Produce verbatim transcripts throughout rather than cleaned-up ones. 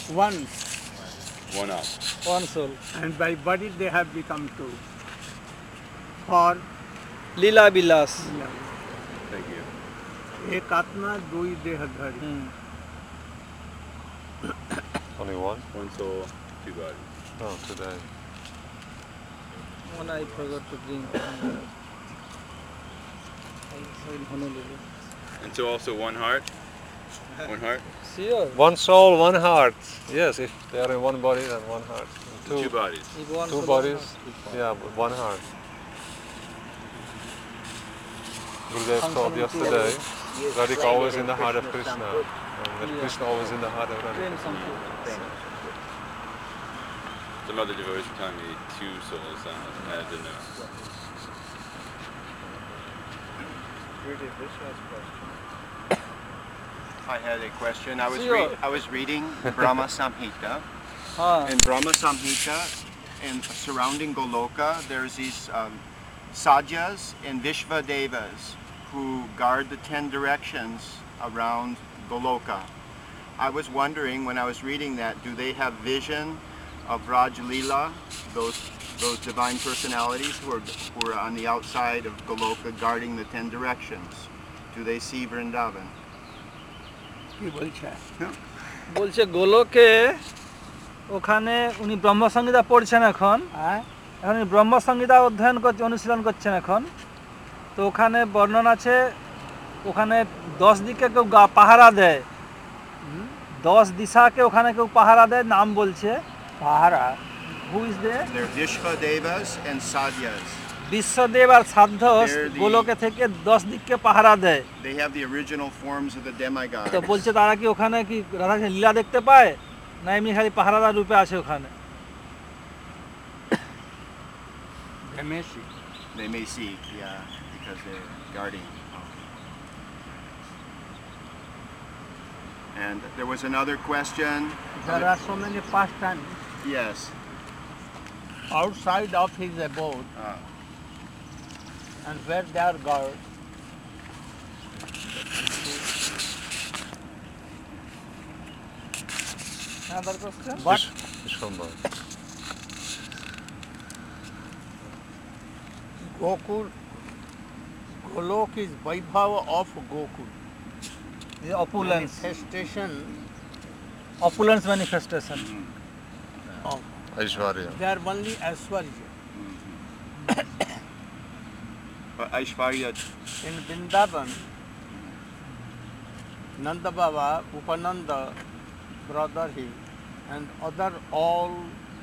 One. One up. One soul. And by body they have become two. For Lila Bilas. Thank you. एक आत्मा दुई देहधारी. Hmm. Only one? One soul, two bodies. Oh, today. One I forgot to bring. Honolulu. And so also one heart? One heart? Sure. One soul, one heart. Yes, if they are in one body, then one heart. And Two, two, bodies. If one two soul, bodies, one yeah, but one heart. Gurudev taught yesterday, Radhika always in the heart of Krishna, and that Yeah. Krishna always in the heart of Train Radhika. something. Some other devotees were telling me two souls, uh, I didn't know. I had a question. I was Sure. re- I was reading Brahma Samhita. Ah. In Brahma Samhita, and surrounding Goloka, there's these um, Sadyas and Vishvadevas who guard the ten directions around Goloka. I was wondering when I was reading that, do they have vision of Raj Leela, those those divine personalities who are who are on the outside of Goloka guarding the ten directions? Do they see Vrindavan? কি বলছে? বলছে গোলকে ওখানে উনি ব্রহ্মসংহিতা পড়ছেন এখন হ্যাঁ? এখন উনি ব্রহ্মসংহিতা অধ্যয়ন করছে অনুশীলন করছেন এখন তো ওখানে বর্ণনা আছে ওখানে দশ দিকে কেউ গা- পাহারা দেয় দশ দিশাকে ওখানে কেউ পাহারা দেয় নাম বলছে পাহারা. Who is they They're Vishvadevas and Sadyas. Biswadeb আর সাধ্য They're the- গোলকে থেকে দশ দিককে পাহারা দেয় They have the original forms of the demigods. তো বলছে তারা কি ওখানে কি রাধাকৃষ্ণ লীলা দেখতে পায় না এমনি খালি পাহারাদার রূপে আছে ওখানে Demesi. They may see, yeah, because they're guarding. And there was another question. There are so many pastimes Yes. outside of his abode Uh, and where they are guard. Another question? But Vish- Vishwambara. Gokul, Golok is Vaibhava of Gokul. The opulence, Manifestation opulence manifestation. of. Aishwarya. They are only Aishwarya. but Aishwarya, In Vrindavan, Nanda Baba, Upananda, brother he, and other all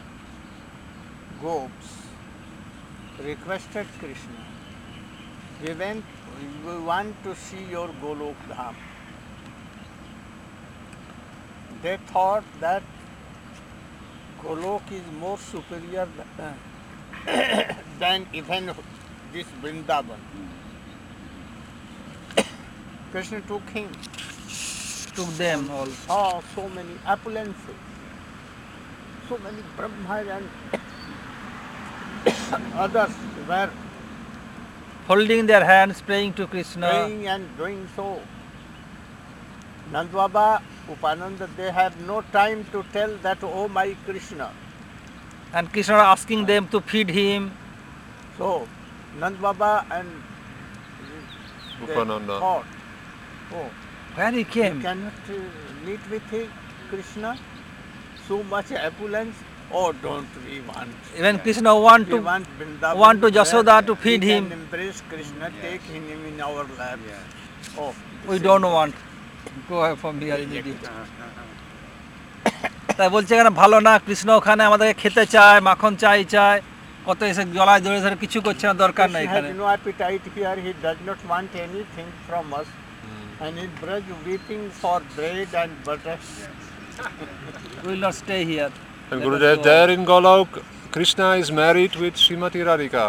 gopis requested Krishna, we went, we want to see your Golok Dham. They thought that Golok is more superior than, than even this Vrindavan. Krishna took him, Took them all. saw so many opulences, so many Brahma and others were Holding their hands, praying to Krishna. praying and doing so. Nand Baba, Upananda, they have no time to tell that, oh my Krishna. And Krishna asking them to feed him. So, Nand Baba and they Upananda. thought, oh, Where he we came? cannot uh, meet with him, Krishna, so much opulence, oh don't we want. Even Krishna want We to want Vrindavan want to where Jasoda to we feed can him. embrace Krishna, take him in our lap. Oh, We don't want. Go away from here immediately. তাই বলছে এখানে ভালো না কৃষ্ণ ওখানে আমাদেরকে খেতে চায় মাখন চাই চায় কত এসে গলায় ধরে ধরে কিছু করছে না দরকার নাই Krishna এখানে has no appetite here, he does not want anything from us. And in Braj weeping for bread and butter. We will not stay here. And Let us Gurudev, go. there in Golok, Krishna is married with Srimati Radhika.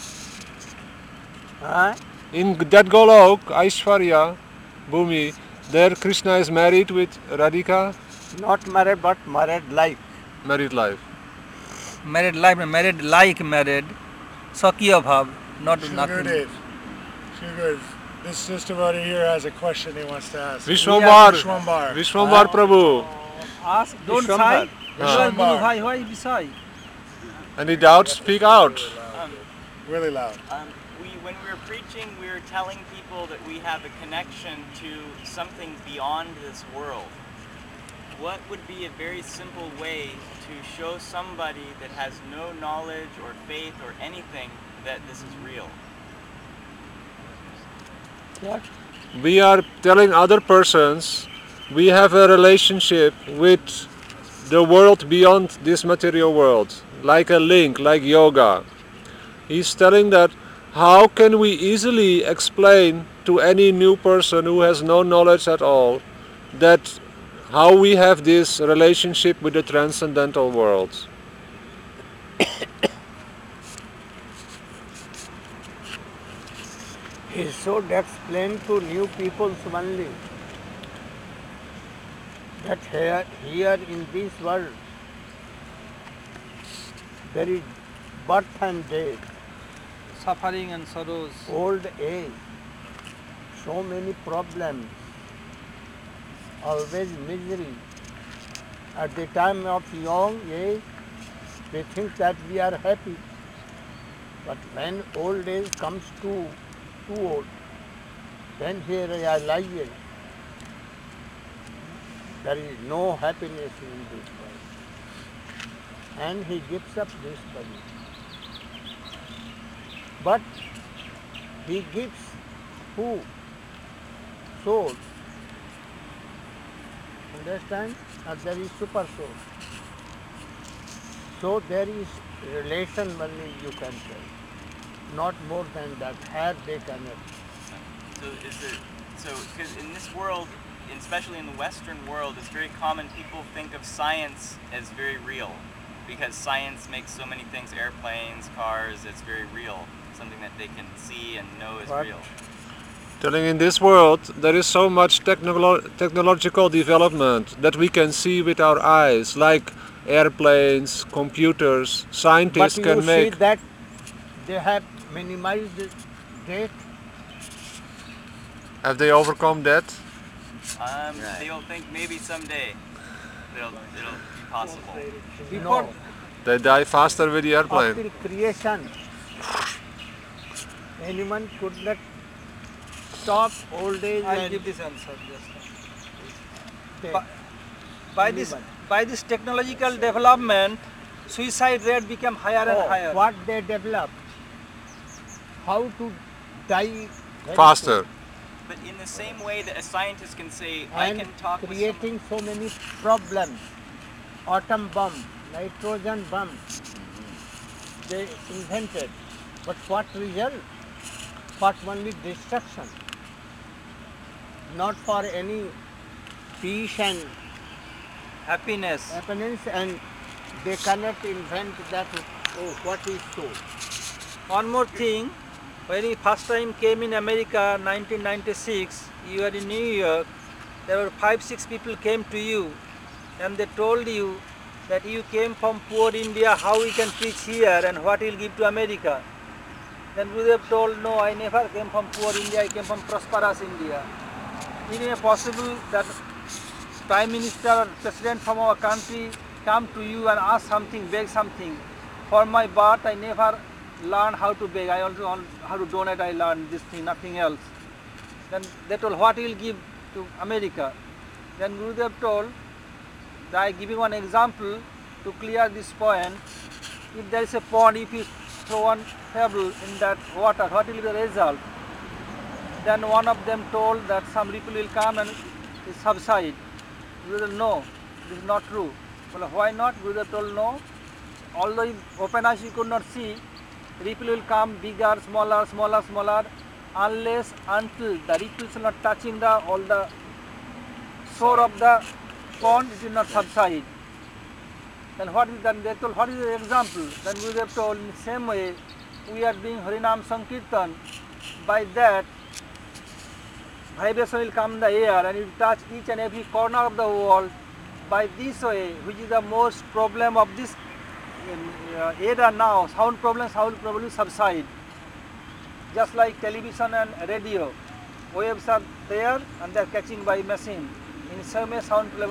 Huh? In that Golok, Aishwarya, Bhumi, there Krishna is married with Radhika, Not married but married like. married life. Married life, married like married. Sakya bhav, not nothing. Gurudev, Gurudev, this sister over here has a question he wants to ask. Vishwambar, Vishwambar. Vishwambar Prabhu. Ask, don't Vishwambar. shy. Everyone, Guru Bhai, why be shy? Any doubts? Speak out. Um, Really loud. um, we, when we were preaching, we were telling people that we have a connection to something beyond this world. What would be a very simple way to show somebody that has no knowledge or faith or anything that this is real? What? We are telling other persons we have a relationship with the world beyond this material world, like a link, like yoga. He's telling that how can we easily explain to any new person who has no knowledge at all that how we have this relationship with the transcendental world. He should explain to new people only that here, here in this world there is birth and death, Suffering and sorrows. old age, so many problems, always misery. At the time of young age, we think that we are happy. But when old age comes to too old, then here I lie here. There is no happiness in this world. And he gives up this body. But he gives who? Soul. Understand? And there is super soul. So there is relation only you can tell. Not more than that. Here they cannot. So is it so? Because in this world, and especially in the Western world, it's very common people think of science as very real, because science makes so many things, airplanes, cars. It's very real, something that they can see and know is What? real. Telling in this world there is so much technolo- technological development that we can see with our eyes, like airplanes, computers, scientists But can you make. see that they have minimized death. Have they overcome that? Um, They'll think maybe someday it'll it'll be possible. Before, No. They die faster with the airplane. After creation, anyone could not stop old age I'll and give this answer. Just. death. By, by this Anyone. by this technological development, suicide rate became higher and Oh, higher. what they develop, how to die very Faster. soon. But in the same way that a scientist can say, I And can talk with someone. creating so many problems, atom bomb, nitrogen bomb, they invented. But what result? For only destruction, not for any peace and Happiness. happiness, and they cannot invent that, oh, what is so. One more thing, when we first time came in America, nineteen ninety-six, you were in New York, there were five, six people came to you and they told you that you came from poor India, how we can preach here and what you'll give to America. Then Gurudev told, no, I never came from poor India, I came from prosperous India. Is it possible that Prime Minister or President from our country come to you and ask something, beg something? For my birth, I never learned how to beg. I also learned how to donate. I learned this thing, nothing else. Then they told, what will give to America? Then Gurudev told, that I giving one example to clear this point. If there is a pond, if you throw one pebble in that water, what will be the result? Then one of them told that some ripple will come and it subside. Gurudev, no, this is not true. Well, why not? Gurudev told, no. Although in open eyes you could not see, ripple will come bigger, smaller, smaller, smaller, unless until the ripples are not touching the all the shore of the pond, it will not subside. Then what is then they told, what is the example? Then Gurudev told, in the same way, we are doing Harinam Sankirtan. By that, vibration will come in the air and it will touch each and every corner of the world. By this way, which is the most problem of this uh, era now, sound problem, sound problem will subside. Just like television and radio, waves are there and they are catching by machine. In some way, sound problem is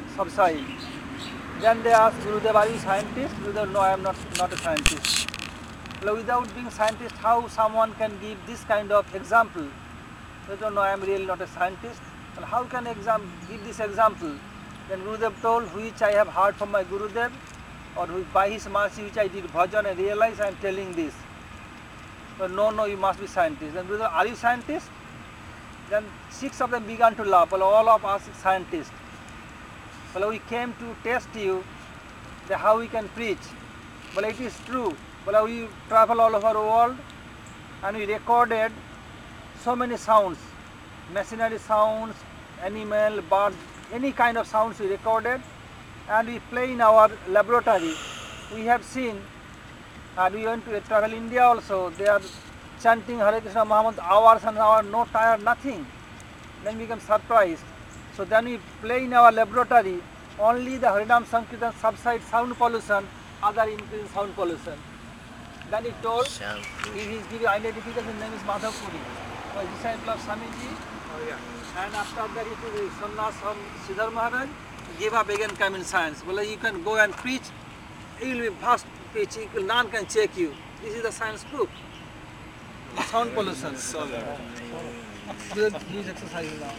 subside. Then they ask Gurudev, are you scientist? Gurudev, no, I am not, not a scientist. Well, without being scientist, how someone can give this kind of example? They don't know, I am really not a scientist. Well, how can exam give this example? Then Gurudev told, which I have heard from my Gurudev, or which, by his mercy which I did bhajan and realized I am telling this. But no, no, you must be scientist. Then Gurudev, are you scientist? Then six of them began to laugh. Well, all of us scientists. Well, we came to test you, that how we can preach. Well, it is true. Well, we travel all over the world and we recorded so many sounds, machinery sounds, animal, birds, any kind of sounds we recorded, and we play in our laboratory. We have seen, and we went to Travel India also, they are chanting Hare Krishna Muhammad hours and hours, no tired, nothing. Then we become surprised. So then we play in our laboratory, only the Harinam Sankirtan subside sound pollution, other increase sound pollution. Then he told, he is giving identification, his name is Madhav Puri, was disciple of Swamiji. Oh, yeah. And after that he took sannyas from Sridhar Maharaj, he gave up again come in science. Well, you can go and preach, you will be fast preaching, none can check you. This is the science proof. Sound pollution. So please exercise now.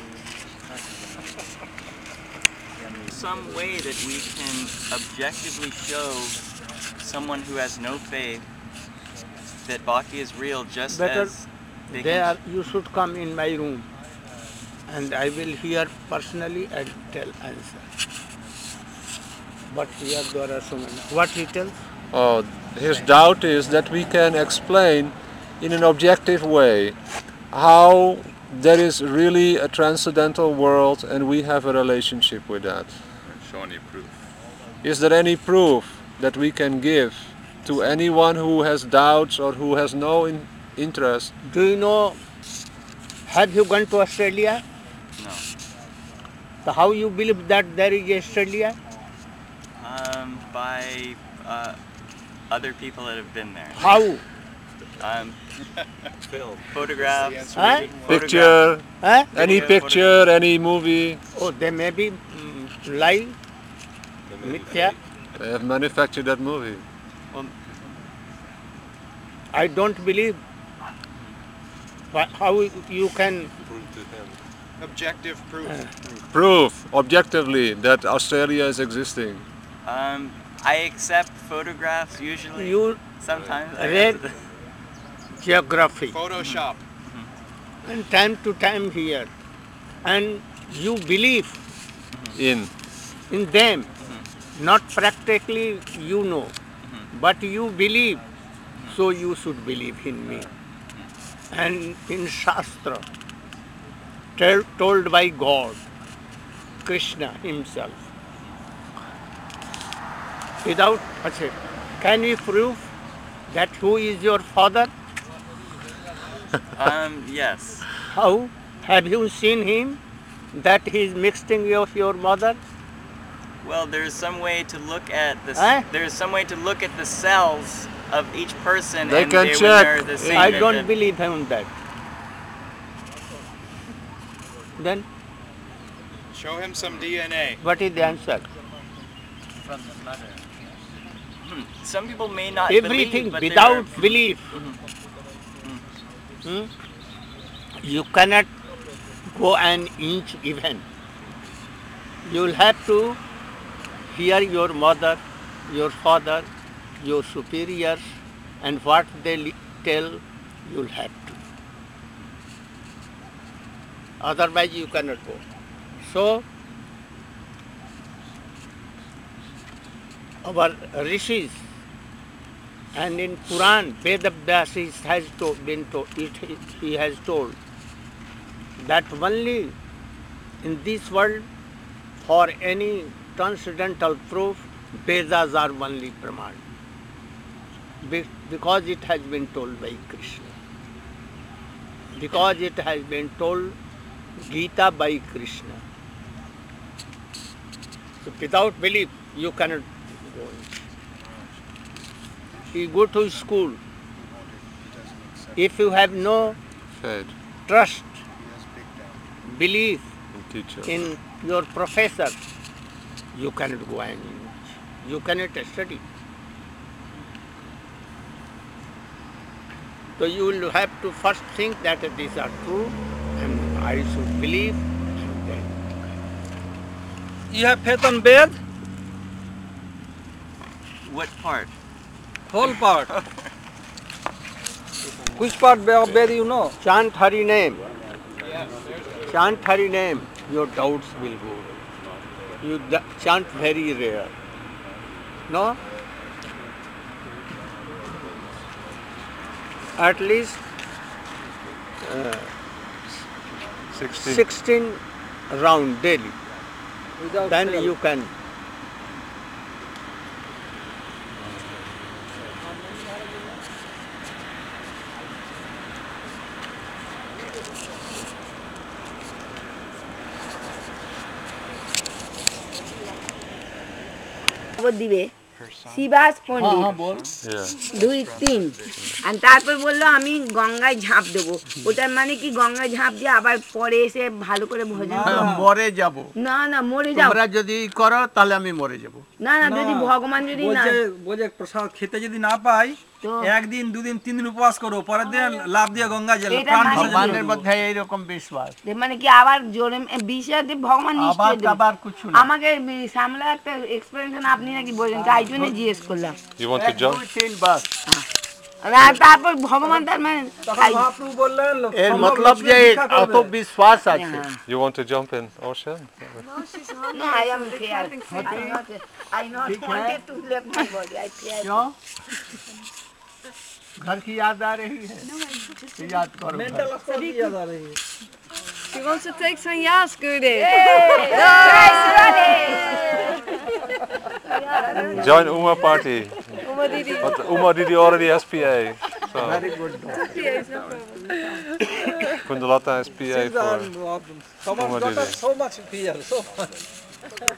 Some way that we can objectively show someone who has no faith that Bhakti is real, just Better as they there can. you should come in my room and I will hear personally and tell answer. But here there are so many. What he tells? Oh, his doubt is that we can explain in an objective way how there is really a transcendental world and we have a relationship with that. Show any proof. Is there any proof that we can give to anyone who has doubts or who has no in interest? Do you know, have you gone to Australia? No. So how you believe that there is Australia? Um, by uh, other people that have been there. How? Um, photographs. Huh? photograph- Picture, Huh? any Video, picture, any movie. Oh, they may be mm, lie, mithya. They have manufactured that movie. Well, I don't believe. But how you can? Objective proof. Proof, objectively, that Australia is existing. um, I accept photographs usually. You Sometimes. I read accept- geography Photoshop. and time to time here, and you believe In. in them. Not practically you know, but you believe. So you should believe in me. And in Shastra, tell, told by God, Krishna himself. Without, achha, can we prove that who is your father? um, yes. How? Have you seen him? That he is mixing of your mother? Well, there's some way to look at the. Huh? There's some way to look at the cells of each person, They and can they, when check. they're the same. I that- don't that- believe in that. Then Show him some D N A. what is the answer? Hmm. Some people may not Everything believe, but without they're- belief. Hmm? You cannot go an inch even. You will have to hear your mother, your father, your superiors, and what they li- tell, you will have to. Otherwise you cannot go. So, our rishis and in Quran, Vedavyas has to, been to, it, he has told that only in this world for any transcendental proof, Vedas are only Praman. Be- because it has been told by Krishna. Because it has been told Gita by Krishna. So without belief, you cannot go. You go to school. If you have no Faith trust, belief in teacher. in your professor, you cannot go and you cannot study. So you will have to first think that these are true and I should believe. And then You have faith on Ved? What part? Whole part. Which part of Ved you know? chant Hari name. Chant Hari name, your doubts will go. You d- chant very rare. No? At least uh, sixteen. sixteen round daily. Without Then fail. you can. খবর দিবে শিবাস পণ্ডিত Yeah. দুই তিন আর তারপর বললো আমি গঙ্গায় ঝাঁপ দেবো ওটার মানে কি গঙ্গায় ঝাঁপ দিয়ে আবার পরে এসে ভালো করে ভোজন করবো? মরে যাব। না না মরে যাও তোমরা যদি করো তাহলে আমি মরে যাব। না না যদি ভগবান যদি না বলছে বলছে প্রসাদ খেতে যদি না পাই তো একদিন দুদিন তিন দিন উপবাস করো পরের দিন লাভ দিয়ে গঙ্গা জল এটা প্রাণ মানে বিসর্জন ভগবানের করবো। মধ্যে এইরকম বিশ্বাস। মানে কি আবার জোরে বিষয়তে ভগবান আবার নিশ্চয় দেবে। আবার কিছু না। আমাকে সামলা একটা এক্সপেরিয়েন্স আপনি নাকি বলছেন তাই জন্য জিজ্ঞেস করলাম You want to এক, jump? দুই, তিন বাস। আর তারপর ভগবান তার মানে তখন তাই- মহাপ্রভু বললেন এর সম্ভব মতলব লক্ষ্মী যে ভিক্ষা অত করবে। বিশ্বাস আছে। হ্যাঁ। You want to jump in ocean? No, I am fair. I not, I not wanted to leave my body. I fear. क्यों? घर की याद आ रही है? तो याद करो घर। Mental assault की याद आ रही है। He wants to take some yas, Guru. Join Uma party. Uma Didi. But Uma Didi already S P A. So Very good. Yes, no problem. Kundalata S P A She's for on- Someone Uma got Didi. us so much fear, so much.